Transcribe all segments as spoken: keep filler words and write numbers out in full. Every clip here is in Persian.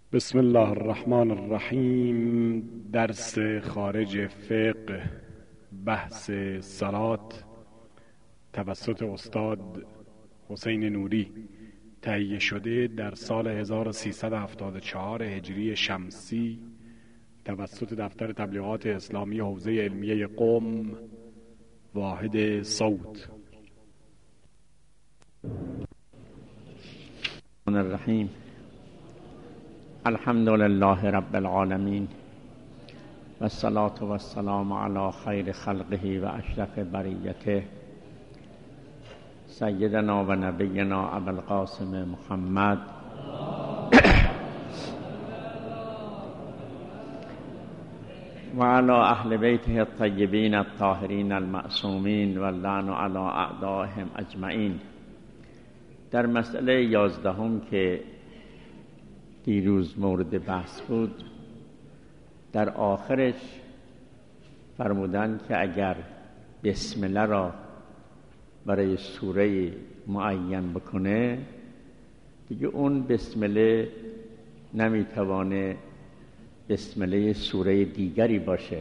بسم الله الرحمن الرحیم. درس خارج فقه، بحث صلات توسط استاد حسین نوری، تهیه شده در سال هزار و سیصد و هفتاد و چهار هجری شمسی توسط دفتر تبلیغات اسلامی حوزه علمیه قم، واحد صوت. الرحیم. الحمد لله رب العالمین و الصلاة و السلام علی خیر خلقه و اشرف بریته سیدنا و نبینا ابوالقاسم محمد و علی اهل بیته الطیبین الطاهرین المعصومین و اللعن علی اعدائهم اجمعین. در مسئله یازدهم که دیروز مورد بحث بود، در آخرش فرمودن که اگر بسم الله را برای سوره معین بکنه، دیگه اون بسم الله نمیتوانه بسم الله سوره دیگری باشه،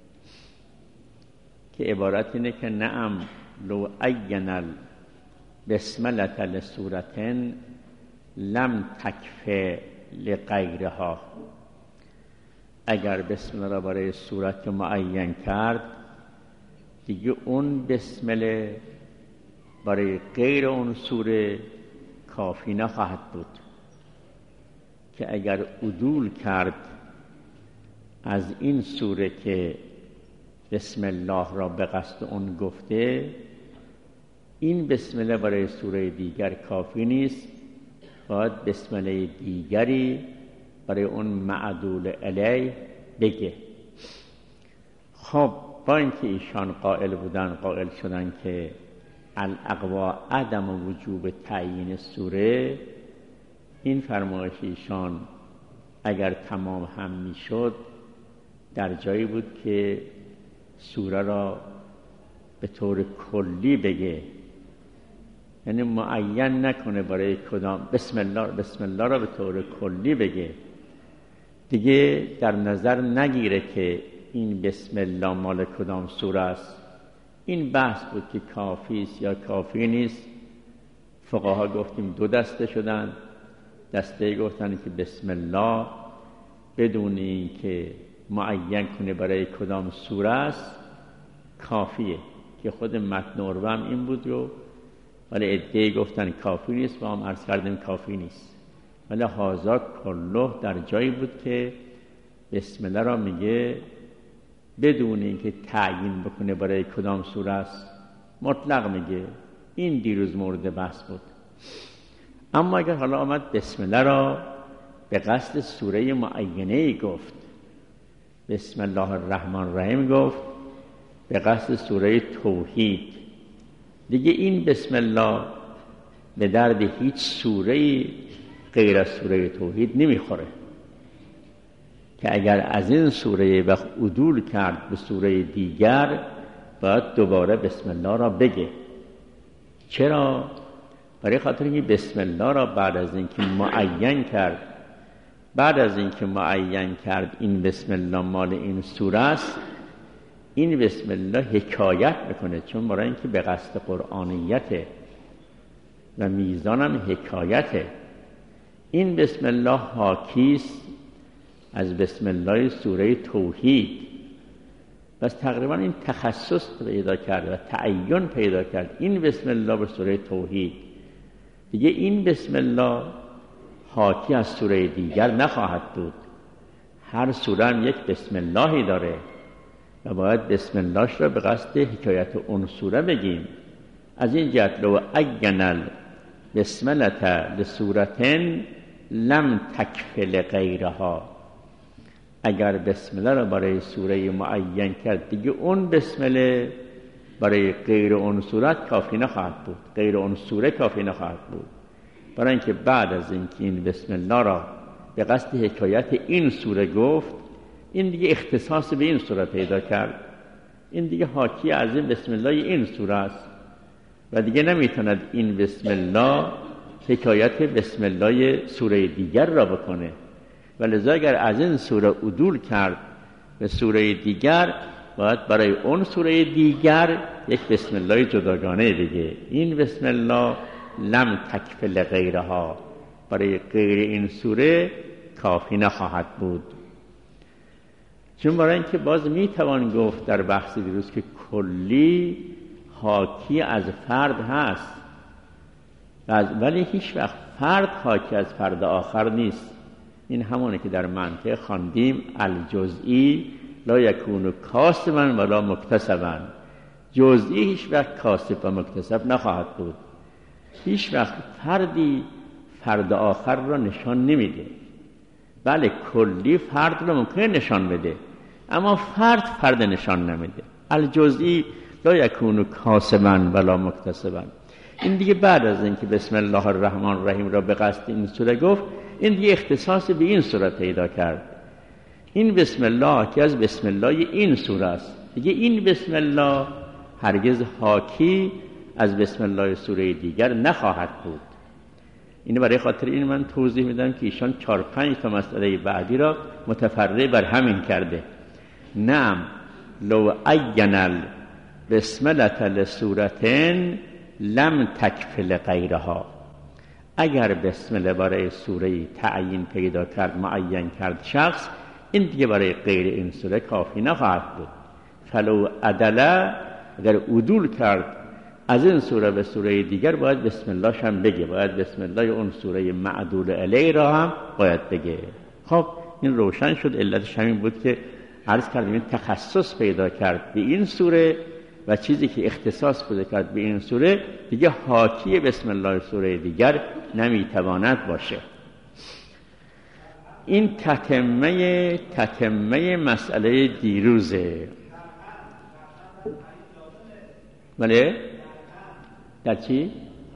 که عبارت اینه که نعم لو عین البسمله لسورة لم تکفه لغیرها. اگر بسم الله را برای سورت معین کرد، دیگه اون بسم الله برای غیر اون سوره کافی نخواهد بود، که اگر عدول کرد از این سوره که بسم الله را به قصد اون گفته، این بسم الله برای سوره دیگر کافی نیست، باید بسم الله دیگری برای اون معدول الیه بگه. خب با اینکه ایشان قائل بودن قائل شدن که الاقوا عدم وجوب تعیین سوره، این فرمایش ایشان اگر تمام هم میشد در جایی بود که سوره را به طور کلی بگه، یعنی معین نکنه برای کدام بسم الله بسم الله را به طور کلی بگه، دیگه در نظر نگیره که این بسم الله مال کدام سوره است. این بحث بود که کافی است یا کافی نیست. فقها گفتیم دو دسته شدن. دسته گفتن که بسم الله بدون این که معین کنه برای کدام سوره است کافیه، که خود متن عروه هم این بود رو، ولی عده‌ای گفتن کافی نیست و هم عرض کردیم کافی نیست. ولی هازا کله در جایی بود که بسم الله را میگه بدون اینکه تعیین بکنه برای کدام سوره است، مطلق میگه. این دیروز مورد بحث بود. اما اگر حالا آمد بسم الله را به قصد سوره معینه گفت، بسم الله الرحمن الرحیم گفت به قصد سوره توحید، دیگه این بسم الله به درد هیچ سوره غیر از سوره توحید نمیخوره، که اگر از این سوره وقت عدول کرد به سوره دیگر باید دوباره بسم الله را بگه. چرا؟ برای خاطر اینکه بسم الله را بعد از اینکه معین کرد بعد از اینکه معین کرد این بسم الله مال این سوره است، این بسم الله حکایت میکنه، چون برای اینکه به قصد قرآنیته و میزانم حکایته. این بسم الله حاکیست از بسم الله سوره توحید. بس تقریبا این تخصص پیدا کرد و تعین پیدا کرد این بسم الله به سوره توحید، دیگه این بسم الله حاکی از سوره دیگر نخواهد بود. هر سوره هم یک بسم اللهی داره و باید بسم اللهش را به قصد حکایت اون سوره بگیم. از این جهت لو عین البسملة لسورة لم تکف لغیرها، اگر بسم الله را برای سوره معین کرد، دیگه اون بسم الله برای غیر اون سورت کافی نخواهد بود، غیر اون سوره کافی نخواهد بود. برای اینکه بعد از اینکه این بسم الله را به قصد حکایت این سوره گفت، این دیگه اختصاص به این سوره پیدا کرد، این دیگه حاکی از این بسم الله این سوره است و دیگه نمیتوند این بسم الله حکایت بسم الله سوره دیگر را بکنه. ولذا اگر از این سوره عدول کرد به سوره دیگر باید برای اون سوره دیگر یک بسم الله جداگانه بگه. این بسم الله لم تکفل غیرها، برای غیر این سوره کافی نخواهد بود. چون برای اینکه باز میتوان گفت در بحث دیروز که کلی حاکی از فرد هست، ولی هیچ وقت فرد حاکی از فرد آخر نیست. این همونه که در منطق خواندیم الجزئی لا یکون کاسبا ولا مکتسبا. جزئی هیچ وقت کاسب و مکتسب نخواهد بود. هیچ وقت فردی فرد آخر را نشان نمیده. بله کلی فرد را ممکنه نشان بده، اما فرد فرد نشان نمیده. الجزئی لا یکون کاسبا ولا مکتسبا. این دیگه بعد از اینکه بسم الله الرحمن الرحیم را به قصد این سوره گفت، این دیگه اختصاص به این سوره پیدا کرد. این بسم الله که از بسم الله این سوره است، دیگه این بسم الله هرگز حاکی از بسم الله سوره دیگر نخواهد بود. اینو برای خاطر این من توضیح میدم که ایشان چهار پنج تا مسئله بعدی را متفرع بر همین کرده. نعم لو عین البسملة لسورتين لم تکفل غیرها. اگر بسمله برای سوره تعیین پیدا کرد، معین کرد شخص، این دیگه برای غیر این سوره کافی نخواهد بود. فلو عدل، اگر عدول کرد از این سوره به سوره دیگر، باید بسم الله هم بگه، باید بسم الله اون سوره معدول علیه را هم باید بگه. خب این روشن شد. علتش همین بود که عرض کردیم این تخصص پیدا کرد به این سوره و چیزی که اختصاص پیدا کرد به این سوره دیگه حاکی بسم الله سوره دیگر نمیتواند باشه. این تتمه تتمه مسئله دیروزه. بله در چی؟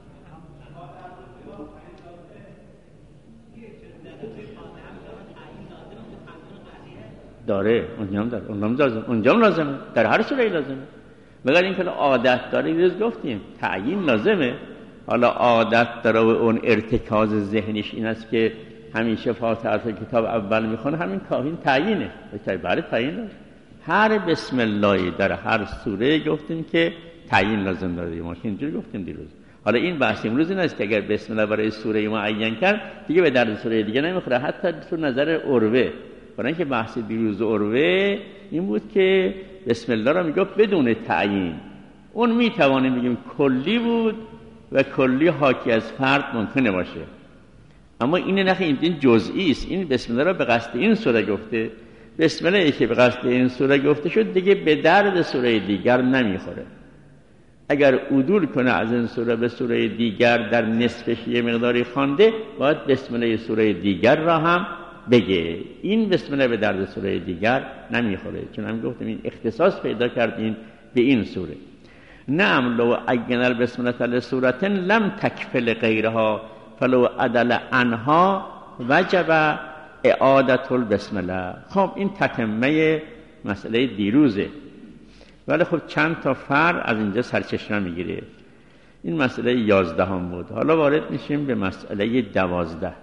داره اونجام داره اونجام لازم اونجام لازمه در هر سوره لازمه. مگر اینکه عادت داره، دیروز گفتیم تعیین لازمه. حالا عادت داره و اون ارتکاز ذهنیش این است که همیشه فاتحه از کتاب اول میخونه، همین کافی تعیینه. برای تعیین هر بسم الله در هر سوره گفتیم که تعیین لازم داره. ما اینجوری گفتیم دیروز. حالا این بحث امروز این است که اگر بسم الله برای سوره معین کرد دیگه به درد سوره دیگه نمیخوره، حتی تو نظر عروه. برای اینکه بحث دیروز عروه این بود که بسم الله را میگفت بدون تعیین. اون میتوانیم بگیم کلی بود و کلی حاکی از فرد ممکنه باشه، اما این نخی این جزئی است. این بسم الله را به قصد این سوره گفته. بسم الله که به قصد این سوره گفته شد دیگه به درد سوره دیگر نمیخوره. اگر عدول کنه از این سوره به سوره دیگر در نصفش یه مقداری خوانده، باید بسم الله سوره دیگر را هم بگه. این بسم الله به درد سوره دیگر نمیخوره، چون هم گفتم این اختصاص پیدا کردین به این سوره. نعم لو عین البسملة لسورة لم تکفل غیرها فلو عدل عنها وجب اعادة البسمله. خب این تتمه مسئله دیروزه، ولی خب چند تا فرع از اینجا سرچشمه میگیره. این مسئله یازدهم بود. حالا وارد میشیم به مسئله دوازده.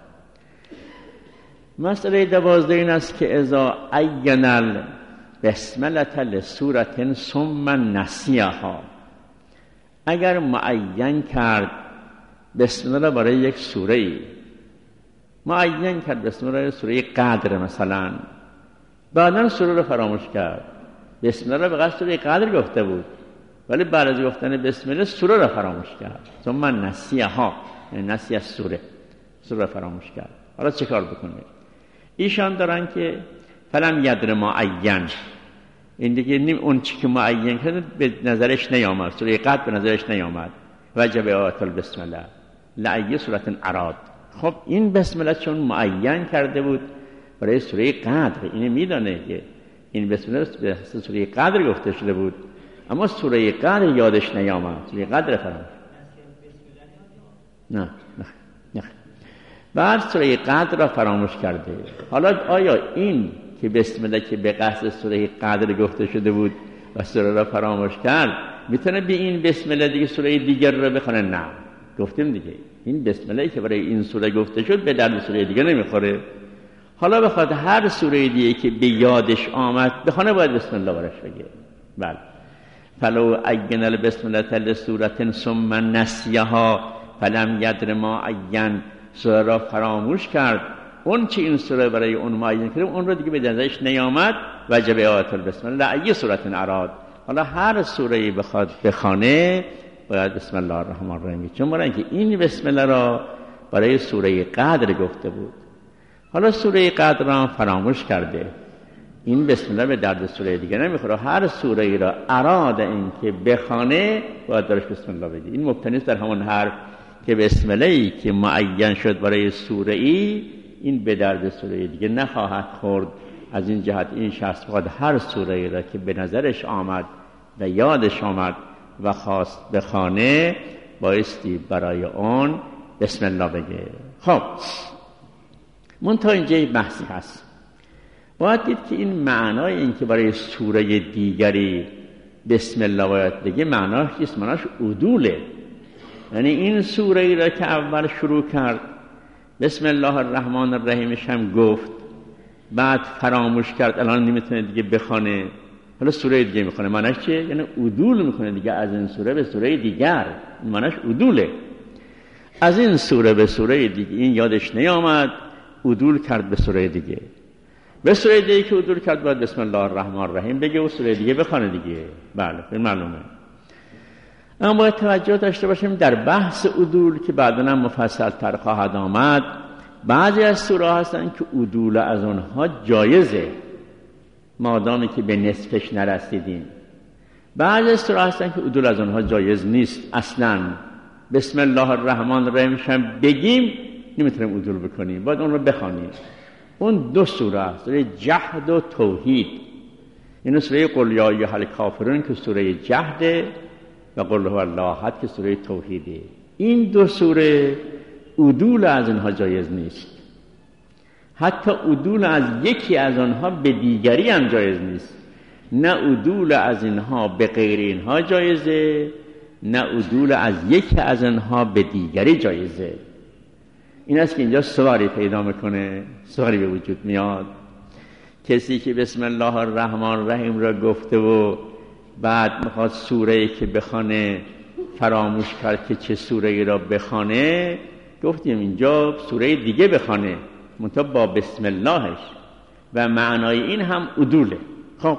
مسئله دوازده این است که اذا عین البسملة لسورة ثم نسیها، اگر معین کرد بسم الله برای یک سوره، معین کرد بسم الله سوره قدر مثلا، بعدا سوره رو فراموش کرد. بسم الله به قصد سوره قدر گفته بود، ولی بعد از گفتن بسم الله سوره رو فراموش کرد. ثم نسیها، یعنی نسی از سوره، سوره رو فراموش کرد. حالا چه کار بکنه؟ ایشان دارن که فلم یدر معین، این دیگه نیم اون چی که معین کرد به نظرش نیامد، سوره قدر به نظرش نیامد. وجب اعادة البسم الله لأی سورة اراد. خب این بسم الله چون معین کرده بود برای سوره قدر، اینه میدانه که این بسم الله به سوره قدر گفته شده بود، اما سوره قدر یادش نیامد، سوره قدر فراموش. نه نه نه بعد سوره قدر را فراموش کرده. حالا آیا این که بسم الله که به قصد سوره قدر گفته شده بود و سوره را فراموش کرد، میتونه به این بسم الله دیگه سوره دیگر را بخونه؟ نه، گفتیم دیگه این بسم الله که برای این سوره گفته شد به درد سوره دیگر نمیخوره. حالا بخواد هر سوره دیگه که به یادش آمد بخونه باید بسم الله برش بگه. بله فلو عین البسم الله لسورة ثم نسیها فلم یدر ما عین، سوره را فراموش کرد، اون چی این سوره برای اون معین کرده اون رو دیگه به نظرش نیامد، وجب آیت البسم الله ای سوره اراد. حالا هر سوره‌ای بخواد بخونه باید بسم الله الرحمن الرحیم، چون برای اینکه این بسم الله را برای سوره قدر گفته بود. حالا سوره قدر را فراموش کرده، این بسم الله به درد سوره دیگه نمیخوره. هر سوره ای را اراد این که بخونه باید درش بسم الله بگه. این مبتنی است در همون حرف که بسم الله ای که معین شد برای سوره ای این به درد سوره دیگه نخواهد خورد. از این جهت این شخص باید هر سوره ای را که به نظرش آمد و یادش آمد و خواست بخونه بایستی برای اون بسم الله بگه. خب منتها اینجا یک بحثی هست. باید دید که این معنای این که برای سوره دیگری بسم الله باید بگه معناش نیست، معناش عدوله. یعنی این سوره ای را که اول شروع کرد بسم الله الرحمن الرحیمش هم گفت، بعد فراموش کرد الان نمیتونه دیگه بخونه، حالا سوره دیگه میخونه، معناش چیه؟ یعنی عدول میکنه دیگه از این سوره به سوره دیگر، این معناش عدوله. از این سوره به سوره دیگه این یادش نیامد، عدول کرد به سوره دیگه. به سوره دیگه که عدول کرد باید بسم الله الرحمن الرحیم بگه و سوره دیگه بخونه دیگه. بله این معلومه. اما باید توجه داشته باشیم در بحث عدول که بعداً هم مفصل تر خواهد آمد، بعضی از سوره هستن که عدول از اونها جایزه مادامی که به نصفش نرسیدیم. بعضی از سوره هستن که عدول از اونها جایز نیست اصلاً. بسم الله الرحمن الرحیم هم بگیم نمیتونیم عدول بکنیم، باید اون رو بخوانیم. اون دو سوره است، سوره جهد و توحید. این سوره قل یا ایها الکافرون که سوره جهده و قل هو الله احد که سوره توحیده. این دو سوره عدول از اینها جایز نیست، حتی عدول از یکی از آنها به دیگری هم جایز نیست. نه عدول از اینها به غیر اینها جایزه، نه عدول از یکی از اینها به دیگری جایزه. این است که اینجا سوالی پیدا میکنه، سوالی به وجود میاد. کسی که بسم الله الرحمن الرحیم را گفته و بعد میخواد سوره‌ای که بخونه فراموش کرد که چه سوره‌ای را بخونه، گفتیم اینجا سوره دیگه بخونه منتها با بسم اللهش و معنای این هم عدوله. خب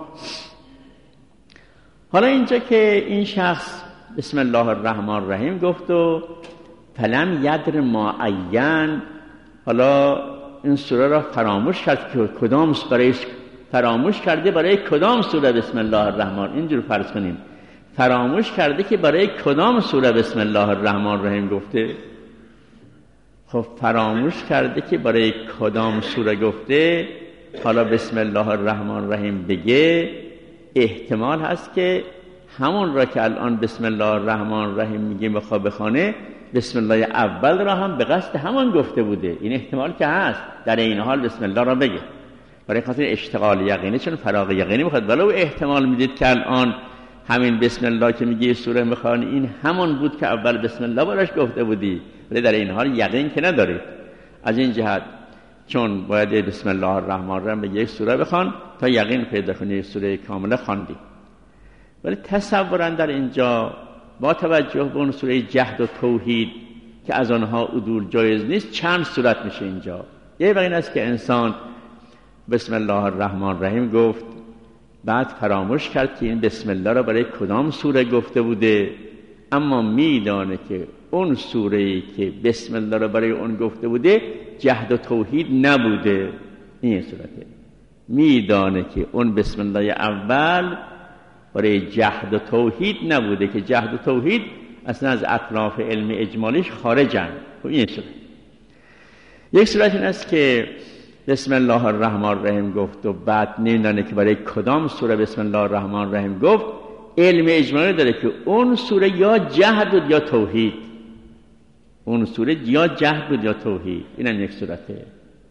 حالا اینجا که این شخص بسم الله الرحمن الرحیم گفت و فلم یدر ما عین، حالا این سوره را فراموش کرد که کدام برای فراموش کرده برای کدام سوره بسم الله الرحمن، اینجور فرض کنیم فراموش کرده که برای کدام سوره بسم الله الرحمن الرحیم گفته. خب فراموش کرده که برای کدام سوره گفته، حالا بسم الله الرحمن الرحیم بگه، احتمال هست که همون را که الان بسم الله الرحمن الرحیم میگه بخواه بخونه بسم الله اول را هم به قصد همان گفته بوده. این احتمال که هست، در این حال بسم الله را بگه برای خاطر اشتغال یقینی، چون فراغ یقینی میخواد. ولو احتمال میدید که الان همین بسم الله که میگه سوره میخوانی این همون بود که اول بسم الله براش گفته بودی، ولی در این حال یقین که ندارید. از این جهت چون باید بسم الله الرحمن الرحیم به یک سوره بخوان تا یقین پیدا کنی یک سوره کامله خواندی. ولی تصوراً در اینجا با توجه به اون سوره جهد و توحید که از آنها عدول جایز نیست چند صورت میشه اینجا. یه وقت این است که انسان بسم الله الرحمن الرحیم گفت بعد فراموش کرد که این بسم الله را برای کدام سوره گفته بوده، اما میدانه که اون سوره‌ای که بسم الله را برای اون گفته بوده جهد و توحید نبوده. این صورته میدانه که اون بسم الله اول برای جهد و توحید نبوده که جهد و توحید اصلا از اطراف علم اجمالیش خارجن. این صورت. یک صورت این است که بسم الله الرحمن الرحیم گفت و بعد نمیدانه که برای کدام سوره بسم الله الرحمن الرحیم گفت. علم اجمالی داره که اون سوره یا جهد بود یا توحید، اون سوره یا جهد بود یا توحید. این هم یک صورته.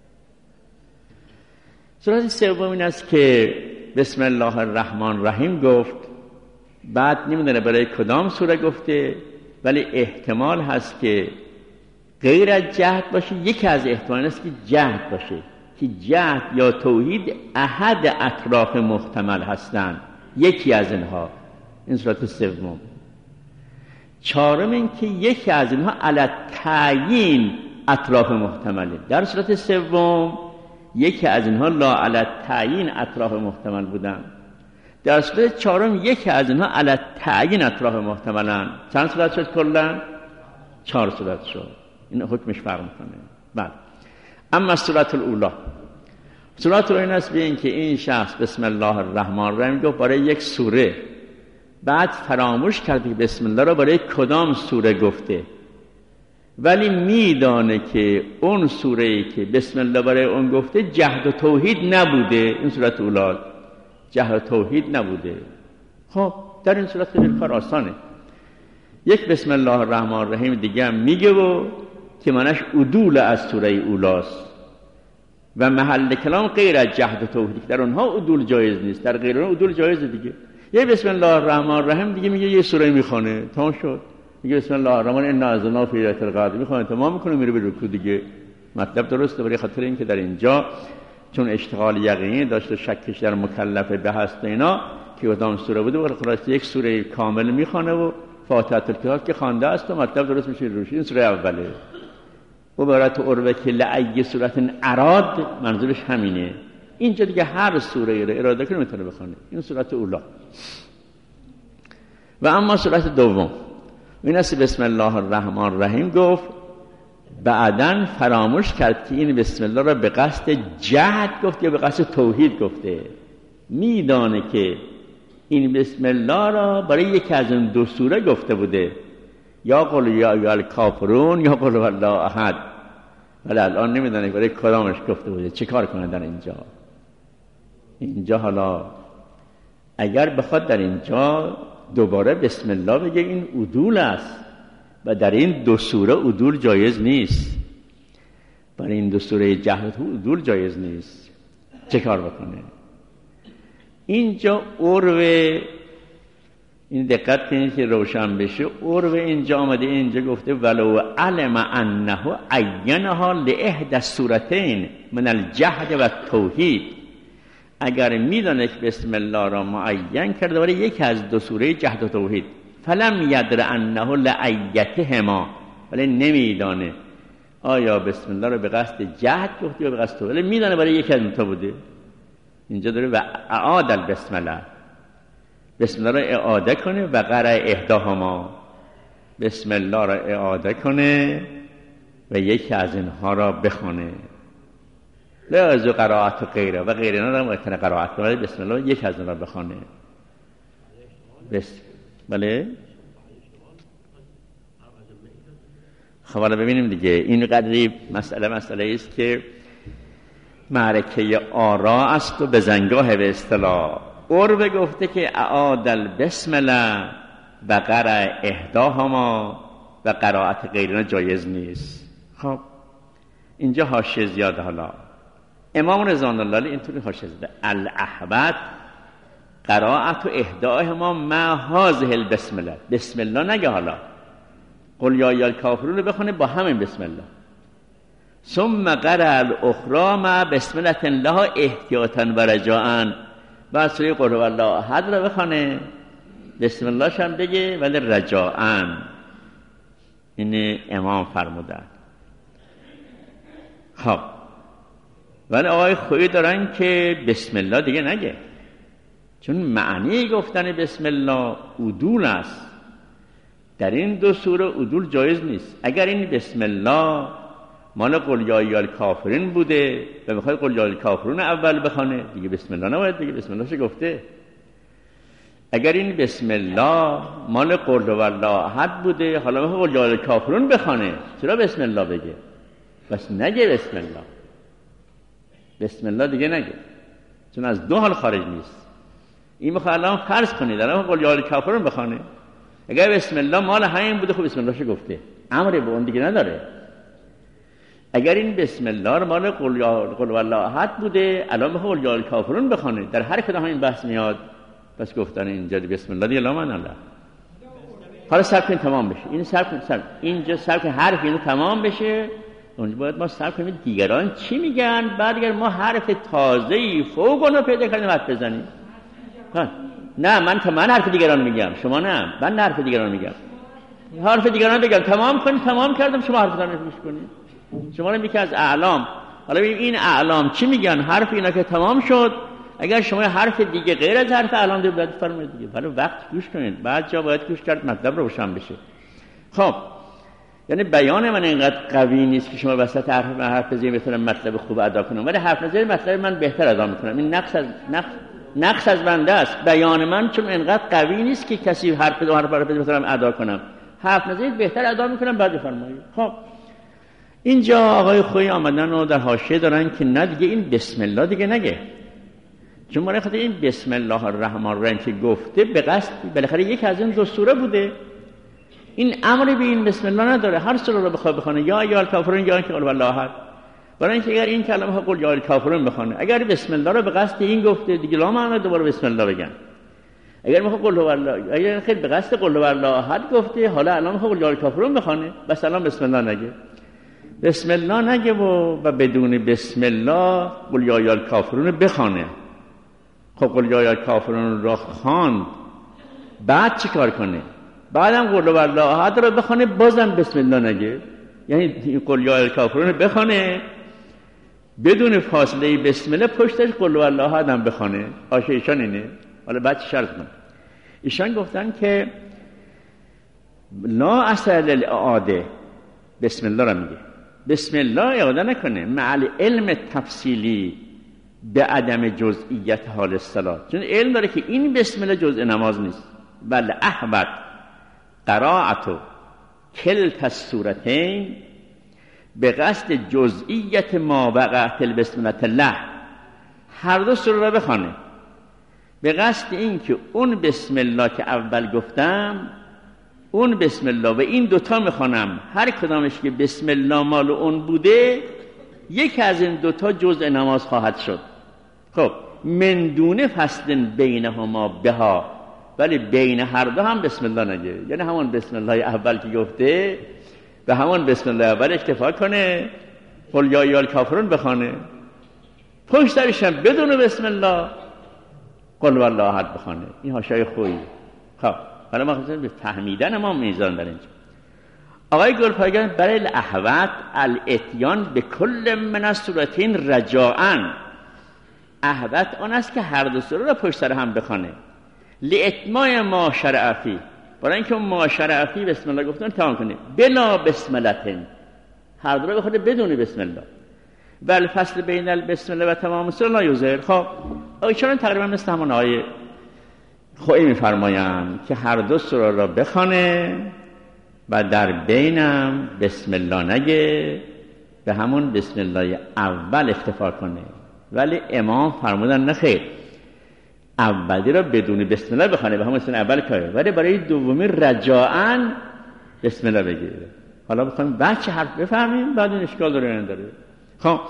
صورت سوم این است که بسم الله الرحمن الرحیم گفت بعد نمیدونه برای کدام سوره گفته، ولی احتمال هست که غیر از جهد باشه. یکی از احتمال است که جهد باشه که جهد یا توحید احد اطراف محتمل هستند، یکی از اینها، این صورت سوم. چهارم این که یکی از اینها علی تعیین اطراف محتمله. در صورت سوم یکی از اینها لا علی تعیین اطراف محتمل بودن، در صورت چهارم یکی از اینها علی تعیین اطراف محتملن. چند صورت شد کلا؟ چهار صورت شد. این حکمش فرق میکنه. بله. اما صورت الاولا، صورت الاولا این است به این که این شخص بسم الله الرحمن الرحیم گفت برای یک سوره، بعد فراموش کرد که بسم الله را برای کدام سوره گفته، ولی میدانه که اون سوره‌ای که بسم الله برای اون گفته جهد و توحید نبوده. این صورت اولا جهد و توحید نبوده. خب در این صورت خیلی کار آسانه. یک بسم الله الرحمن الرحیم دیگه هم میگه و که منش عدول از سوره اولاست و محل کلام غیر از جهد و توحید، در اونها عدول جایز نیست، در غیر اونها عدول جایز دیگه. یه بسم الله الرحمن الرحیم دیگه میگه یه سوره میخونه تمام شد، میگه بسم الله الرحمن انا انزلناه فی لیلة القدر، میخونه تمام میکنه میره به رکوع دیگه. مطلب درسته، برای خاطر اینکه در اینجا چون اشتغال یقینی داشته، شکش در مکلف به هست اینا که کدام سوره بوده، ولی خلاص یک سوره کامل میخونه و فاتحه الکتاب که خوانده است و مطلب درست میشه روش. این سوره اوله. و عبارت عروه که لأی سورت اراد منظورش همینه. اینجا دیگه هر سوره رو اراده کنه میتونه بخونه. این سورت اولا. و اما سورت دوم این است بسم الله الرحمن الرحیم گفت، بعدن فراموش کرد که این بسم الله را به قصد جهد گفت یا به قصد توحید گفته. میدانه که این بسم الله را برای یکی از این دو سوره گفته بوده، یا قل یا ایها الکافرون یا قل هو الله احد، ولی الان نمیدونه برای کدامش گفته بوده. چه کار کنه در اینجا؟ اینجا حالا اگر بخواد در اینجا دوباره بسم الله بگه این عدول است و در این دو سوره عدول جایز نیست، برای این دو سوره جهد عدول جایز نیست، چه کار بکنه؟ اینجا عروه، این دقت کنید که روشن بشه، عروه اینجا آمده اینجا گفته ولو علم انه عینها لاحدى السورتین من الجهد و التوحید، اگر میدانه که بسم الله را معین کرده برای یکی از دو سوره جهد و توحید، فلم یدر انه لایتهما، ولی نمیدانه آیا بسم الله را به قصد جهد گفته یا به قصد توحید، ولی میدانه برای یکی از دو بوده. اینجا داره و اعاد البسم الله، بسم الله را اعاده کنه و قرأ احداهما، بسم الله را اعاده کنه و یکی از اینها را بخونه. لا از قرائت و غیره و غیره اینا را ممکنه قرائت کنه، بسم الله یک از اینها را بخونه. بس بله خب حالا ببینیم دیگه. این قدری مسئله مسئله است که معرکه آرا است و به زنگاه به اصطلاح. عروه گفته که اعاد البسم الله و قرأ احداهما و قرائت غیرنا جایز نیست. خب اینجا حاشیه زیاده. حالا امام رضوان الله علیه اینطوری حاشیه زده الاحوط قرائت احداهما ما هذه البسم الله، بسم الله نگه، حالا قل یا ایها الکافرون رو بخونه با همین بسم الله، ثم قرأ الاخرى ما بسم الله لها احتیاطا و رجاء، بعد سوره قل هو الله احد رو بخونه بسم الله شم بگه ولی رجاء. این امام فرموده. خب ولی آقای خویی دارن که بسم الله دیگه نگه، چون معنی گفتن بسم الله عدول است. در این دو سوره عدول جایز نیست. اگر این بسم الله مال قل یا ایها الکافرین بوده و میخواد قل یا الکافرون اول بخونه، دیگه بسم الله نباید دیگه، بسم الله چه گفته. اگر این بسم الله مال قل هو الله احد بوده، حالا میخواد قل یا الکافرون بخونه، چرا بسم الله بگه؟ بس نگه بسم الله، بسم الله دیگه نگه، چون از دو حال خارج نیست. این میخواد الان فرض کنید الان قل یا الکافرون بخونه، اگر بسم الله مال همین بوده خب بسم الله چه گفته، امری به اون دیگه نداره. اگر این بسم الله رو مال قل یا قل والله احد بوده، الان میخواد قل یا الکافرون بخونه، در هر کدام همین بحث میاد. پس گفتن اینجا بسم الله دیگه لا من الله. حالا صرف این تمام بشه، این صرف صرف اینجا صرف حرف اینو تمام بشه، اونجا باید ما صبر کنیم دیگران چی میگن، بعد اگر ما حرف تازه‌ای فوق اون رو پیدا کردیم حرف بزنیم. نه من که من حرف دیگران میگم، شما نه، من حرف دیگران میگم. حرف دیگران بگم تمام کنید، تمام کردم، شما حرف دیگران گوش کنید. شما رو میگه از اعلام، حالا ببین این اعلام چی میگن، حرف اینا که تمام شد، اگر شما حرف دیگه غیر از حرف اعلام دارید باید فرمایید دیگه، ولی وقت گوش کنید، بعد جا باید گوش کرد مطلب روشن بشه. خب یعنی بیان من اینقدر قوی نیست که شما وسط حرف حرف بزنید بتونم مطلب خوب ادا کنم، ولی حرف نزنید مطلب من بهتر ادا میکنم. این نقص از نقص نقص از بنده است. بیان من چون اینقدر قوی نیست که کسی حرف دو حرف رو بتونم ادا کنم، حرف نزنید بهتر ادا میکنم، بعد بفرمایید. خب اینجا آقای خویی آمدن و در حاشیه دارن که نه دیگه این بسم الله دیگه نگه، چون برای خاطر این بسم الله الرحمن الرحیم که گفته به قصد بالاخره یک از این دو سوره بوده، این امری به این بسم الله نداره، هر سوره رو بخواد بخونه یا یا الکافرون یا که قل الله احد. برای اینکه اگر این کلمه قل یا الکافرون بخونه، اگر بسم الله رو به قصد این گفته دیگه لا معنی دوباره بسم الله بگن. اگر میخواد قل هو الله، اگر خیلی به قصد قل هو الله احد گفته، حالا الان میخواد قل یا الکافرون بخونه، بس الان بسم الله نگه، بسم الله نگه و, و بدون بسم الله قل یا الکافرون بخونه. خب قل یا الکافرون را خواند، بعد چی کار کنه؟ بعدم قل هو الله احد رو بخونه، بازم بسم الله نگه، یعنی قل یا الکافرون بخونه بدون فاصله بسم الله، پشتش قل هو الله احد هم بخونه. حاشیه ایشان اینه. حالا بعد چی شرط کنه؟ ایشان گفتن که لا اصل الاعاده، بسم الله را میگه، بسم الله اعاده نکنه مع علم تفصیلی به عدم جزئیت حال الصلاه، چون علم داره که این بسم الله جزء نماز نیست. بل احبط قرائت کلتا السورتین به قصد جزئیت ما وقع فی البسمله الله، هر دو سوره را بخونه به قصد این که اون بسم الله که اول گفتم، اون بسم الله و این دوتا میخوانم، هر کدامش که بسم الله مال اون بوده، یک از این دوتا جزء نماز خواهد شد. خب من دون فصل بینهما بها، ولی بین هر دو هم بسم الله نگه، یعنی همون بسم الله اول که گفته و همون بسم الله اول اکتفا کنه، قل یا الکافرون بخونه، پشت درش هم بدون بسم الله قل هو الله احد بخونه. این حاشیه خویی. خب حالا ما خواستیم به فهمیدن ما میزان در اینجا. آقای گلپایگان برای الاحوط الاتیان به کل من السورتین رجاءً، احوط آن است که هر دو سوره را پشت سر هم بخونه، لاتمام ما شرع فی، برای اینکه ما شرع فی بسم الله گفتن تمام کنه، بلا بسم الله، هر دو را بخونه بدون بسم الله، و الفصل بین البسم الله و تمام سوره لا یظهر. خب ایشون تقریبا مثل همون آیه خویی میفرمایند که هر دو سوره را بخونه و در بینم بسم الله نگه، به همون بسم الله اول اکتفا کنه. ولی امام فرمودن نخیر، اولی را بدون بسم الله بخونه به همون بسم الله اول کاره، ولی برای دومی رجاءً بسم الله بگیره. حالا بخوایم بعد چه حرف بفهمیم، بعد این اشکال داره نداره. خب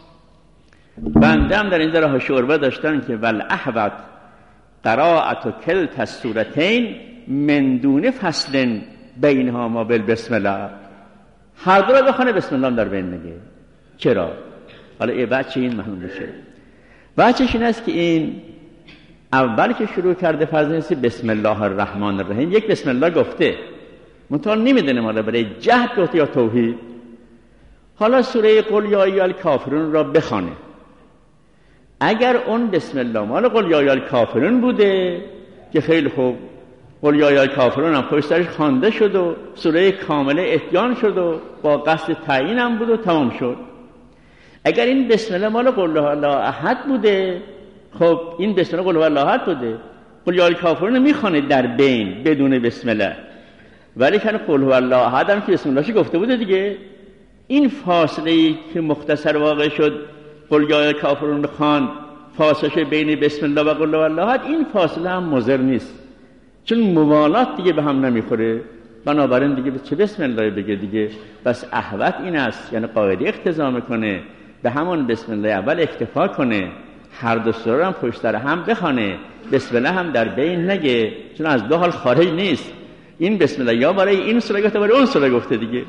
بنده هم در این در حاشیه داشتن که ول احوط قرائت کلتا السورتین من دون فصل بینها ما بالبسم الله، هر دو را بخونه بسم الله در بین نگه. چرا؟ حالا ای بچه این معلوم بشه. بچهش این است که این اول که شروع کرده فرض بسم الله الرحمن الرحیم، یک بسم الله گفته، منتها نمیدونه حالا برای جهد گفته یا توحید. حالا سوره قل یا ایها الکافرون را بخونه، اگر اون بسم الله مال قل یا ایها الکافرون بوده که خیلی خوب، قل یا ایها الکافرون هم پشت سرش خوانده شد و سوره کامله اتیان شد و با قصد تعیین هم بود و تمام شد. اگر این بسم الله مال قل هو الله احد بوده، خب این بسم الله قل هو الله احد بوده، قل یا الکافرون میخونه در بین بدون بسم الله، ولی که قل هو الله احد هم که بسم الله گفته بوده دیگه. این فاصله ای که مختصر واقع شد قل یا الکافرون بخوان، فاصله بین بسم الله و قل هو الله احد، این فاصله هم مضر نیست، چون موالات دیگه به هم نمیخوره، بنابراین دیگه چه بسم الله بگه دیگه. بس احوط این است، یعنی قاعده اقتضا میکنه به همون بسم الله اول اکتفا کنه، هر دو سوره هم پشت سر هم بخونه، بسم الله هم در بین نگه، چون از دو حال خارج نیست. این بسم الله یا برای این سوره گفته برای اون سوره گفته دیگه،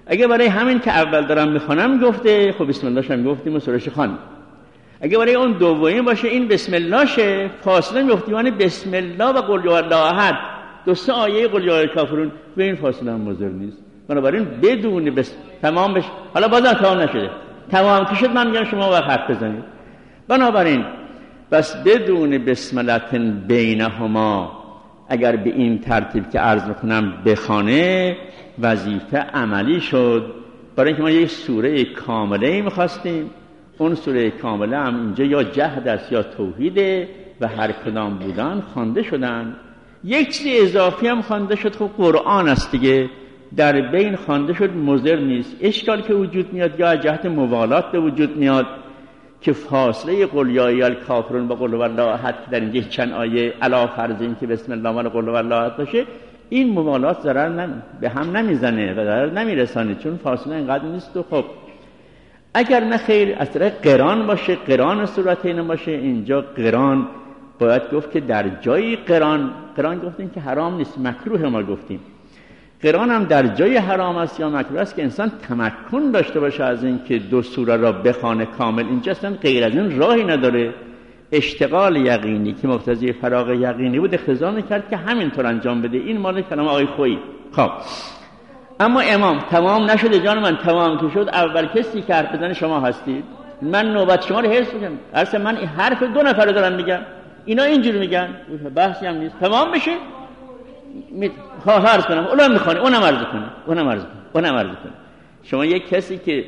اگه برای همین که اول دارم میخوانم گفته، خب بسم الله هم گفتیم و سورش خوان. اگه برای اون دومی باشه این بسم الله شه، فاصله میفته یعنی بسم الله و قل یا الله احد، دو سه آیه قل یا الکافرون به این فاصله هم مضر نیست. بنابراین بدون بس تمام بشه. حالا بازم تمام نشده، تمام که شد من میگم شما وقت حرف بزنید. بنابراین بس بدون بسمله بینهما اگر به این ترتیب که عرض میکنم بخونه وظیفه عملی شد. برای اینکه ما یک سوره کامله میخواستیم، اون سوره کامله هم اینجا یا جهد است یا توحیده و هر کدام بودن خوانده شدن. یک چیز اضافی هم خوانده شد، خب قرآن است دیگه، در بین خوانده شد، مضر نیست. اشکال که وجود میاد یا جهت موالات به وجود میاد که فاصله قل یا الکافرون و قل هوالله احد که در اینجا چند آیه علا فرض این که بسم الله و قل هوالله احد باشه، این موالات ضرر نمی به هم نمیزنه و ضرر نمیرسانه چون فاصله اینقدر نیست. و خب اگر نه خیر از طرف قران باشه، قران صورتین باشه، اینجا قران باید گفت که در جای قران، قران گفتیم که حرام نیست، مکروه ما گفتیم، قران هم در جای حرام است یا مکروه است که انسان تمکن داشته باشه از این که دو سوره را بخونه کامل. اینجا اصلا غیر از این راهی نداره. اشتغال یقینی که مقتضی فراغ یقینی بود اقتضا می‌کرد که همینطور انجام بده. این مال کلام آقای خویی. خب اما امام تمام نشده جان من، تمام که شد اول کسی که حرف بزنه شما هستید. من نوبت شما رو حرص می‌کنم. اصلا من حرف دو نفر رو دارم میگم، اینا اینجوری میگن، بحثی هم نیست. تمام بشه می خواه عرض کنم، اونم میخوانه، اونم عرض کنه، اونم عرض کنه، اونم عرض کنه. شما یک کسی که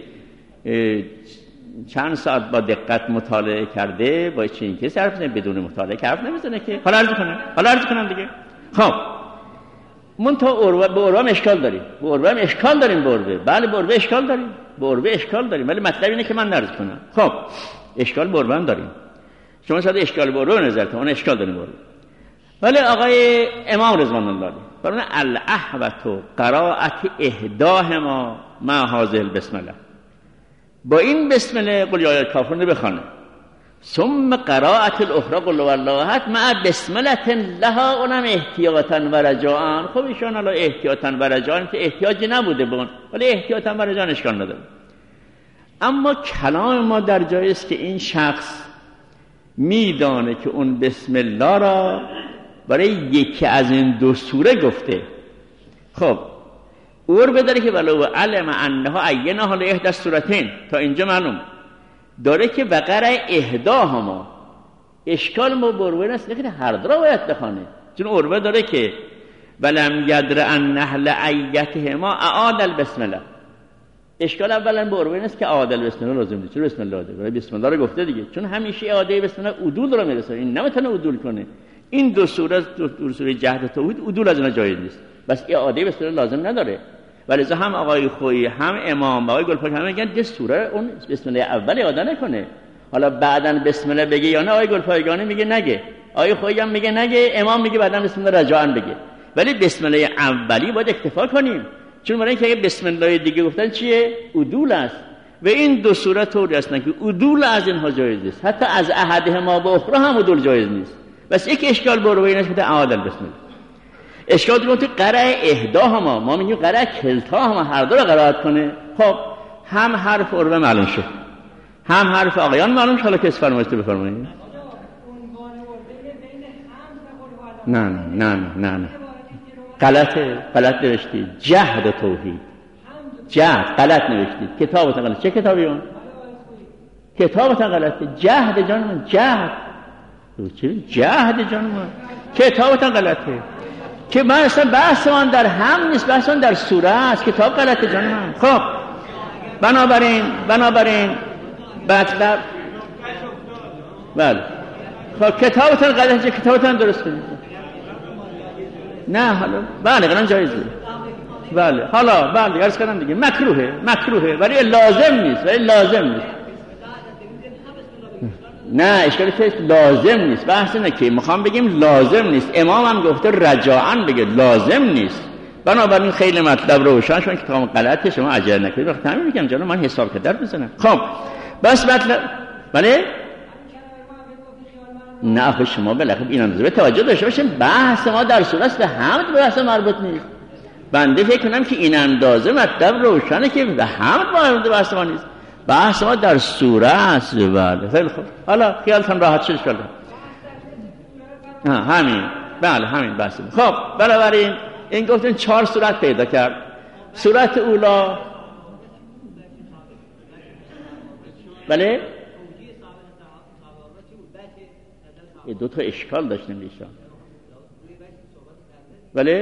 چند ساعت با دقت مطالعه کرده با چنین کسی حرف نمیزنه، بدون مطالعه که حرف نمیزنه که. حالا عرض کنم، حالا عرض کنم دیگه. خب من تا اروه به اروه اشکال داریم، به اروه اشکال داریم، به اروه بله به اروه اشکال داریم، به اروه اشکال داریم، ولی مطلب اینه که من عرض کنم. خب اشکال به اروه داریم، شما شاید اشکال به اروه نظر کنید، اون اشکال داریم به اروه. ولی آقای امام رضوان الله علیه فرمودن الاحوط قراءت احداهما مع هذه البسم الله، با این بسم الله قل یا الکافرون بخونه، ثم قراءت الاخرى قل هوالله احد مع بسمله لها، اونم احتیاطا و رجاء. خب ایشان الان احتیاطا و رجاء که احتیاجی نبوده بون، ولی احتیاطا و رجاء اشکال نداره. اما کلام ما در جایی است که این شخص میدانه که اون بسم الله را برای یکی از این دو سوره گفته. خب اور بداره که ولو علم انها عینها لاحدى السورتين، تا اینجا معلوم داره که وقرا احداهما. اشکال ما بروه است که هر دو را باید بخونه، چون اور داره که ولم یدر ان نحل ایتهما اعاد البسم الله. اشکال اولا به اروه است که اعاد البسم الله لازم نیست، چون بسم الله داره، بسم الله رو گفته دیگه، چون همیشه اعاده بسم الله عدول رو میرسونه، این نمیتونه عدول کنه. این دو سوره دو سوره جهد توحید عدول از اونها جایز نیست، بس اعاده بسم الله لازم نداره. ولی هم آقای خویی هم امام آقای گلپاک هم میگن ده سوره اون بسم الله اول اعاده نکنه، حالا بعدن بسم الله بگه یا نه. آقای گلپایگانی میگه نگه، آقای خویی هم میگه نگه، امام میگه بعدن بسم الله رجاء بگه. ولی بسم الله اولی باید اکتفا کنیم، چون برای اینکه بسم الله دیگه گفتن چیه؟ عدول است و این دو سوره طوری هستن که عدول از اینها جایز نیست، حتی از احدهما با اخرى هم عدول جایز نیست. بس یک اشکال بر روی اینه که اعاد البسم الله. اشکال دیگه تو قرأ احداهما، ما میگیم قرأ کلتاهما، هر دو رو قرائت کنه. خب هم حرف اروه معلوم شد، هم حرف آقایان معلوم شد. حالا کس فرمایشته بفرمایید. نه نه نه نه نه غلطه، غلط نوشتی. جهد توحید، جهد غلط نوشتید. کتابتون غلط. چه کتابی اون؟ کتابتون غلطه. جهد جان من، جهد چه جهد جان من، کتابتون غلطه. که من اصلا بحث من در هم نیست، بحث من در سوره است، کتاب غلطه جان من. خب بنابراین بنابراین مطلب بله، خب کتابتون غلطه، کتابتون درست کنید. نه حالا بله قرآن جایزه، بله حالا بله عرض کردم دیگه مکروهه، مکروهه ولی لازم نیست، ولی لازم نیست. نه اشکالی که لازم نیست، بحث اینه که میخوام بگیم لازم نیست. امام هم گفته رجاعاً بگه، لازم نیست. بنابراین خیلی مطلب روشن شد که تمام غلطه، شما عجله نکنید. وقت همین میگم جلو من حساب کردر بزنم. خب بس مطلب بله نه خب شما بالاخره این اندازه توجه داشته باشین، بحث ما در سوره است، به حمد به بحث مربوط نیست. بنده فکر کنم که این اندازه مطلب روشنه که به هم وارد بحث ما نیست. بحث ما در سوره است. بله خیلی خوب، حالا خیالتون راحت شد شده. ها همین، بله همین بحث. خب بنابراین این گفتن چهار صورت پیدا کرد. صورت اولا، بله دو تا اشکال داشتیم ایشان. بله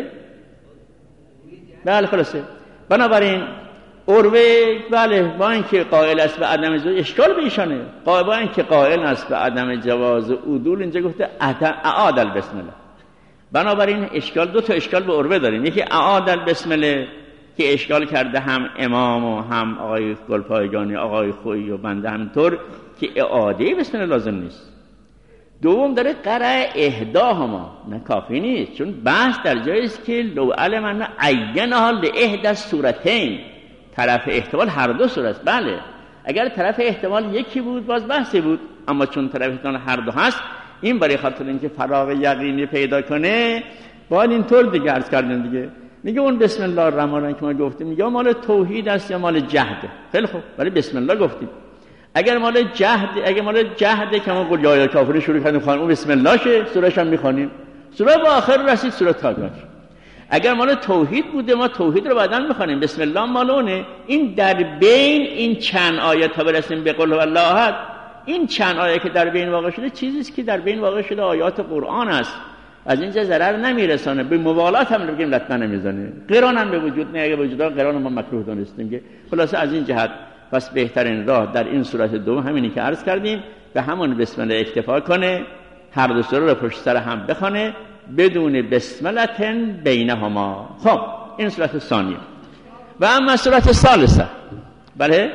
بله خلاصه بنابراین عروه بله با اینکه قائل است به عدم جواز، اشکال به ایشانه، با اینکه قائل است به عدم جواز عدول، اینجا گفته اعاد البسم الله. بنابراین اشکال، دو تا اشکال به عروه داریم. یکی اعاد البسم الله که اشکال کرده هم امام و هم آقای گلپایگانی، آقای خویی و بنده همینطور که اعاده بسم الله لازم نیست. دوم داره قرع اهداهما، نه کافی نیست، چون بحث در جایی است که لو علمنا عینها لاحدى الصورتین، طرف احتمال هر دو صورت است. بله اگر طرف احتمال یکی بود باز بحثی بود، اما چون طرف احتمال هر دو هست، این برای خاطر اینکه فراغ یقینی پیدا کنه باید اینطور دیگه عرض کردن دیگه. میگه اون بسم الله الرحمن الرحیم که ما گفتیم میگه مال توحید است یا مال جهده. خیلی خوب، ولی بسم الله گفتیم. اگر مال جهد، اگر مال جهده که ما گفت یا یا کافر شروع کردیم خوانیم، اون بسم الله شه، سوره‌ش هم میخوانیم، سوره با آخر رسید، سوره تاگاش. اگر مال توحید بوده ما توحید رو بعداً میخوانیم، بسم الله مال اونه. این در بین این چند آیه تا برسیم به قل هو الله احد، این چند آیه که در بین واقع شده چیزی است که در بین واقع شده آیات قرآن است، از اینجا ضرر نمیرسانه، به موالات هم بگیم لطمه نمیزنه، قرآن هم به وجود نه، اگه وجود داره قرآن ما مکروه دانستیم که خلاصه از این جهت پس بهترین راه در این صورت دوم همینی که عرض کردیم، به همون بسم الله اکتفا کنه، هر دو سوره رو پشت سر هم بخونه بدون بسملتن بینهما. خب این صورت ثانیه. و اما صورت ثالثه، بله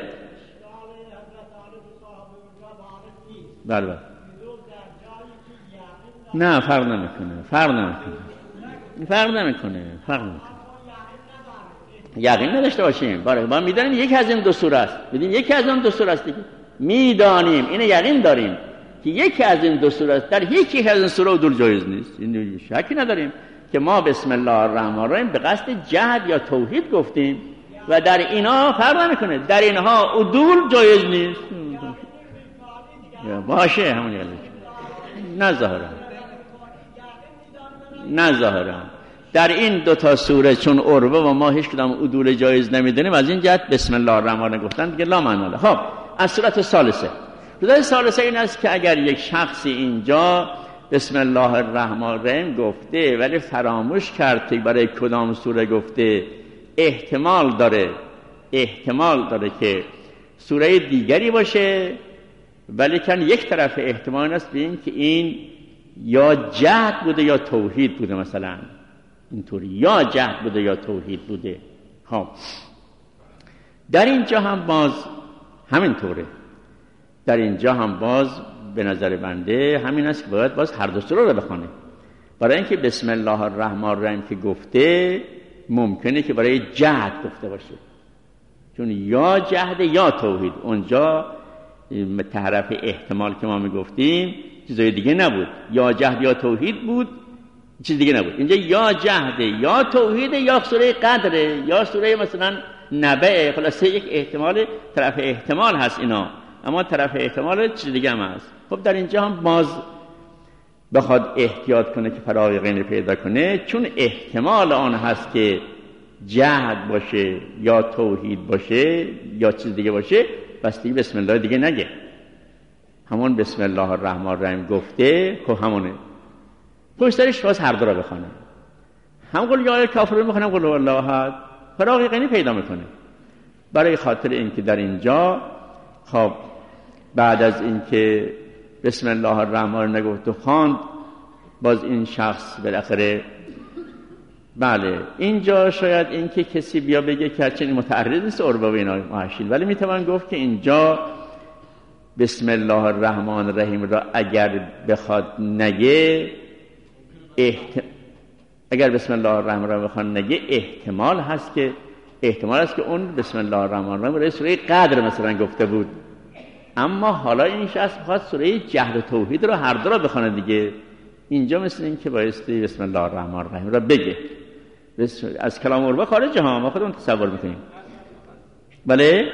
بله بله نه فرق نمیکنه، فرق نمیکنه، فرق نمیکنه، فرق نمیکنه. یقین نداشته باشیم، باره ما میدانیم یکی از این دو سوره است، بدیم یکی از این دو سوره است دیگه، میدانیم اینو یقین داریم که یکی از این دو سوره است، در یکی از این سوره عدول جایز نیست، این شکی نداریم که ما بسم الله الرحمن الرحیم به قصد جهد یا توحید گفتیم و در اینا فرق نمیکنه، در اینها عدول جایز نیست. باشه همون یقین نه ظاهرا نه ظاهرا در این دو تا سوره چون عروه و ما هیچ کدام عدول جایز نمیدونیم، از این جهت بسم الله الرحمن الرحیم گفتن دیگه لا معنی له. خب از صورت ثالثه، صورت ثالثه این است که اگر یک شخصی اینجا بسم الله الرحمن الرحیم گفته ولی فراموش کرد که برای کدام سوره گفته، احتمال داره احتمال داره که سوره دیگری باشه، ولی کن یک طرف احتمال است به این که این یا جهد بوده یا توحید بوده، مثلا اینطوری یا جهد بوده یا توحید بوده. خب در اینجا هم باز همینطوره، در اینجا هم باز به نظر بنده همین است که باید باز هر دو سوره رو بخونه، برای اینکه بسم الله الرحمن الرحیم که گفته ممکنه که برای جهد گفته باشه، چون یا جهد یا توحید، اونجا طرف احتمال که ما میگفتیم چیزای دیگه نبود، یا جهد یا توحید بود، چیز دیگه نبود. اینجا یا جهد یا توحید یا سوره قدره یا سوره مثلا نبأ، خلاصه یک احتمال، طرف احتمال هست اینا، اما طرف احتمال چیز دیگه هم هست. خب در اینجا هم باز بخواد احتیاط کنه که فراغ یقین پیدا کنه، چون احتمال آن هست که جهد باشه یا توحید باشه یا چیز دیگه باشه، پس دیگه بسم الله دیگه نگه، همون بسم الله الرحمن الرحیم گفته که همونه، پشت سرش باز هر دو را بخونه، هم قل یا کافرون میخونه، قل هو الله احد، فراغ یقینی پیدا میکنه. برای خاطر اینکه در اینجا خب بعد از اینکه بسم الله الرحمن نگفت و خواند، باز این شخص بالاخره بله اینجا شاید اینکه کسی بیا بگه که هرچند متعرض نیست عروه و اینا محشیل، ولی میتوان گفت که اینجا بسم الله الرحمن الرحیم را اگر بخواد نگه احت... اگر بسم الله الرحمن الرحیم بخواد نگه احتمال هست که احتمال هست که اون بسم الله الرحمن الرحیم را سوره قدر مثلا گفته بود، اما حالا این شخص بخواد سوره جهد و توحید رو هر دو را بخونه دیگه، اینجا مثل این که بایستی بسم الله الرحمن الرحیم را بگه. از کلام عربا خارجه ها، ما خودمون تصور میکنیم. بله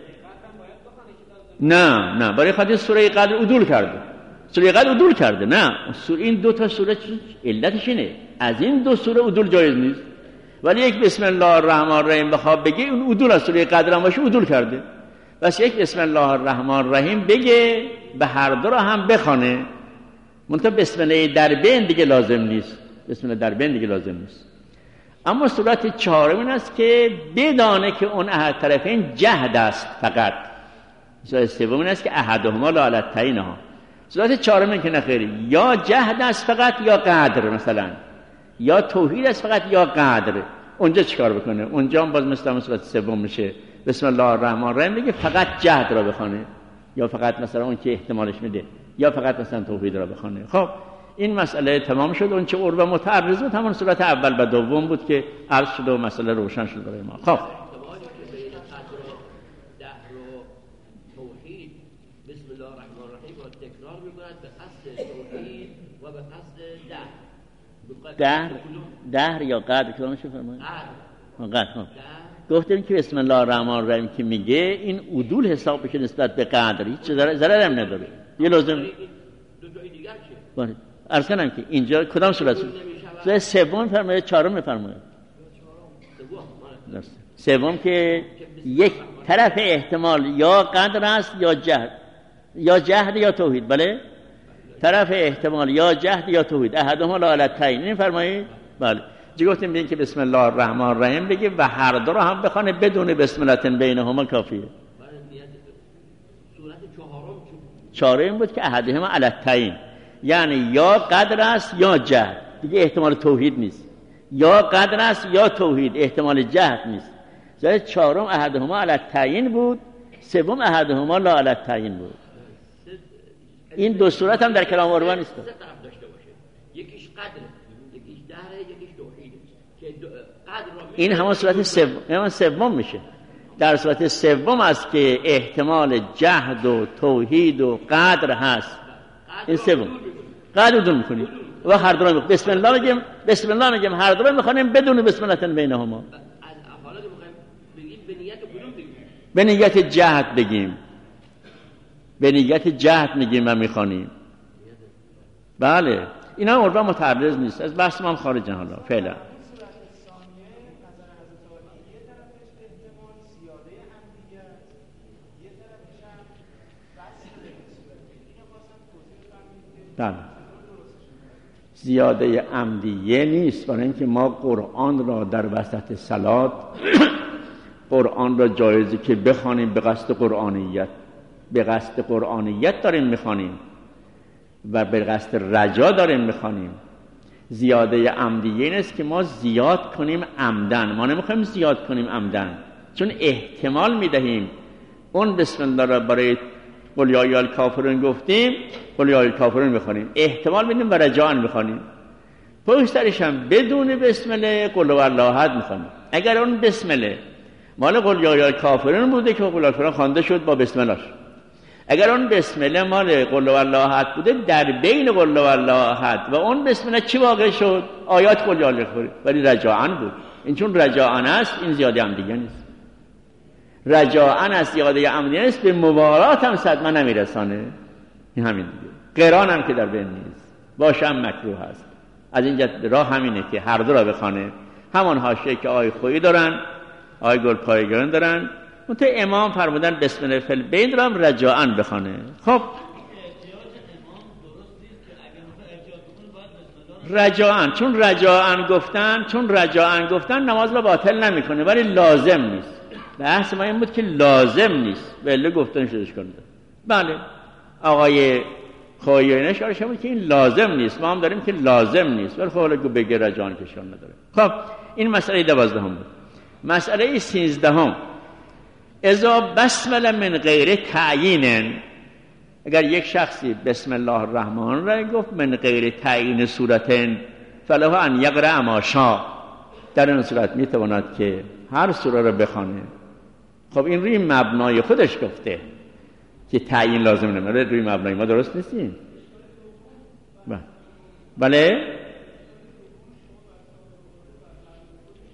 نه نه برای خاطر سوره قدر عدول کرده، سوره قدر عدول کرده. نه این دو تا سوره علتش اینه، از این دو سوره عدول جایز نیست، ولی یک بسم الله الرحمن الرحیم بخواد بگه اون عدول از سوره قدر هم باشه عدول کرده. بس یک بسم الله الرحمن الرحیم بگه به هر دو را هم بخونه، منتها بسم الله در بین دیگه لازم نیست، بسم الله در بین دیگه لازم نیست. اما صورت چهارم این است که بدانه که اون احد طرفین جهد است فقط. صورت سوم این است که احدهما لا علی التعیین ها. صورت چهارم این که نخیری، یا جهد است فقط یا قدر، مثلا یا توحید است فقط یا قدر. اونجا چیکار بکنه؟ اونجا هم باز مثل همون صورت سوم میشه، بسم الله الرحمن الرحیم بگه فقط جهد را بخونه، یا فقط مثلا اون که احتمالش میده، یا فقط مثلا توحید را بخونه. خب این مسئله تمام شد. اون چه عرب متعرض بود همون صورت اول و دوم بود که عرض شد و مسئله روشن شد برای ما. خب توحید بسم الله الرحمن الرحیم را تکرار می‌کند به قصد توحید و به قصد دهر. دهر دهر یا قدر کلامش فرمایید. قدر. قدر. گفتیم که بسم الله الرحمن الرحیم که میگه این عدول حساب بشه نسبت به قدر، هیچ ضرر هم نداره. یه لازم دو جای دیگر چیه؟ عرض کنم که اینجا کدام صورت؟ صورت سوم فرمایید، چهارم میفرمایید. سوم که یک طرف احتمال یا قدر است یا جهد، یا جهد یا توحید. بله طرف احتمال یا جهد یا توحید، احدهما لا علی التعیین. این فرمایید. بله چه گفتیم؟ ببین که بسم الله الرحمن الرحیم بگه و هر دو رو هم بخونه بدون بسم الله بینهما کافیه. صورت چهارم چهارم بود که احدهما علی التعیین، یعنی یا قدر است یا جهد، دیگه احتمال توحید نیست، یا قدر است یا توحید، احتمال جهد نیست. جای چهارم احدهما علی التعیین بود، سوم احدهما لا علی التعیین بود. این دو صورت هم در کلام عربا نیست. سه طرف داشته باشه، یکیش قدر، یکیش دهر، یکیش توحید. که قدر این همون صورت سوم، همون سوم میشه. در صورت سوم است که احتمال جهد و توحید و قدر هست. این سوم قدر دون میکنیم و هر دو رو بسم الله میگیم، بسم الله میگیم، هر دو رو میخونیم بدون بسم الله بینهما. حالا که میخوایم بگیم به نیت کدوم بگیم؟ به نیت جهد بگیم، به نیت جهد میگیم و میخونیم. بله اینا عربا متعرض نیست، از بحث ما هم خارجن حالا فعلا. بله زیاده عمدیه نیست، برای اینکه ما قرآن را در وسط صلات قرآن را جایزی که بخوانیم به قصد قرآنیت، به قصد قرآنیت داریم میخوانیم و به قصد رجا داریم میخوانیم. زیاده عمدیه نیست که ما زیاد کنیم عمدن، ما نمیخوایم زیاد کنیم عمدن، چون احتمال میدهیم اون بسم الله را برای قل یا ایها الکافرون گفتیم، قل یا ایها الکافرون میخوانیم، احتمال میدیم و رجاء میخوانیم، پشت سرش هم بدون بسم الله قل هو الله احد میخوانیم. اگر اون بسم الله مال قل یا ایها الکافرون بوده که قل الکافرون خوانده شد با بسم الله، اگر اون بسم الله مال قل هو الله احد بوده در بین قل هو الله احد و اون بسم الله چی واقع شد؟ آیات قل یا الکافرون، ولی رجاء بود. این چون رجاء است این زیاده هم دیگه نیست. رجاء از زیاده عمدی است، به موالات هم صدمه نمیرسانه. این همین دیگه. قران هم که در بین نیست، باشه هم مکروه است. از اینجا راه همینه که هر دو را بخونه. همان حاشیه که آی خویی دارن، آی گل پایگان دارن، منتها امام فرمودن بسم الله فی البین را رجاء بخونه. خب رجاء، چون رجاء گفتن چون رجاء گفتن نماز را باطل نمیکنه ولی لازم نیست. بحث ما این بود که لازم نیست، بله گفتن شدش کنده. بله آقای خویی اشاره شد که این لازم نیست، ما هم داریم که لازم نیست، ولی خب حالا که بگه رجاء کشان نداره. خب این مسئله دوازدهم بود. مسئله سیزدهم، اذا بسمله من غیر تعیین، اگر یک شخصی بسم الله الرحمن را گفت من غیر تعیین صورتن فله ان یقرأ ما شاء، در این صورت میتواند که هر سوره را بخونه. خب این روی مبنای خودش گفته که تعیین لازم نمیده، روی مبنای ما درست نیستیم. بله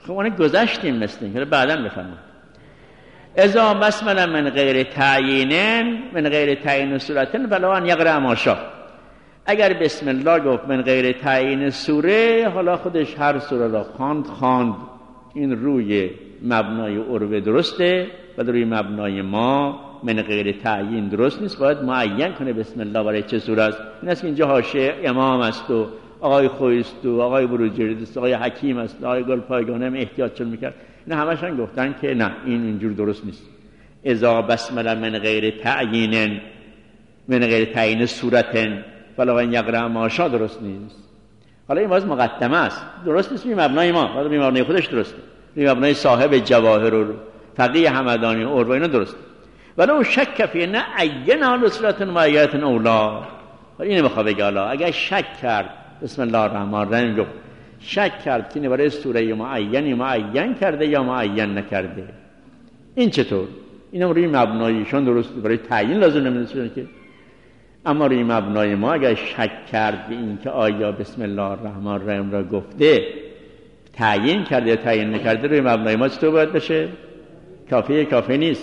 خب اون گذشتیم مثل این که بعداً بفرمایید. اذا بسمله من غیر تعیین من غیر تعیین سورة فلا ان یقرأ ما شاء. اگر بسم الله گفت من غیر تعیین سوره، حالا خودش هر سوره را خواند خواند. این روی مبنای عروه درسته و روی مبنای ما من غیر تعیین درست نیست. باید معین کنه بسم الله برای چه سوره است. این است که اینجا حاشیه امام است و آقای خویست و آقای بروجردی است، آقای حکیم است، آقای گلپایگانی هم احتیاط چون میکرد. اینا همشون گفتن که نه، این اینجور درست نیست. اذا بسمله من غیر تعیین من غیر تعیین سورة فلا ان یقرأ ما شاء درست نیست. حالا این باز مقدمه است، درست نیست. این مبنای ما، حالا این مبنای خودش درسته، این مبنای صاحب جواهر و فقیه همدانی و عروه اینا درسته. ولو شک فی نه عینها لسورة معینة اولا. اینو میخواد بگه. حالا اگر شک کرد بسم الله الرحمن الرحیم گفت، شک کرد که برای سوره معینی معین کرده یا معین نکرده، این چطور؟ اینم روی مبنایشون درست برای تعیین لازم نمیشه که. اما روی مبنای ما اگر شک کرد به این که آیا بسم الله الرحمن الرحیم را گفته تعیین کرده یا تعیین نکرده، روی مبنای ما چطور باید بشه؟ کافیه کافی نیست،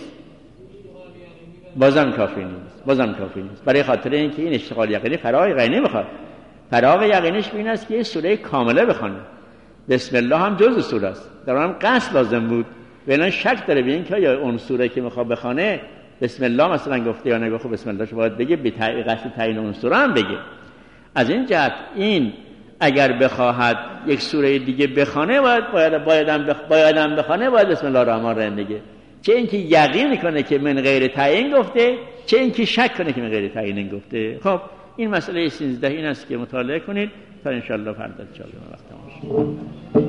بازم کافی نیست، بازم کافی نیست. برای خاطر اینکه این اشتغال یقینی فراغ یقینی میخواد. فراغ یقینیش این است که یه سوره کامله بخونه. بسم الله هم جزء سوره است، در اون قصد لازم بود. ببین شک داره به این که یا اون سوره که میخواد بخونه بسم الله مثلا گفته یا نگفته، بسم الله شو باید بگه، به قصد تعیین اون سوره هم بگه. از این جهت این اگر بخواهد یک سوره دیگه بخونه باید باید بایدم بخ... بایدم بخونه باید بسم الله الرحمن الرحیم بگه. چه اینکه یقین کنه که من غیر تعیین گفته، چه اینکه شک کنه که من غیر تعیین گفته. خب این مسئله سیزده این است که مطالعه کنید تا ان شاء الله فردا ان شاء الله وقت تمام.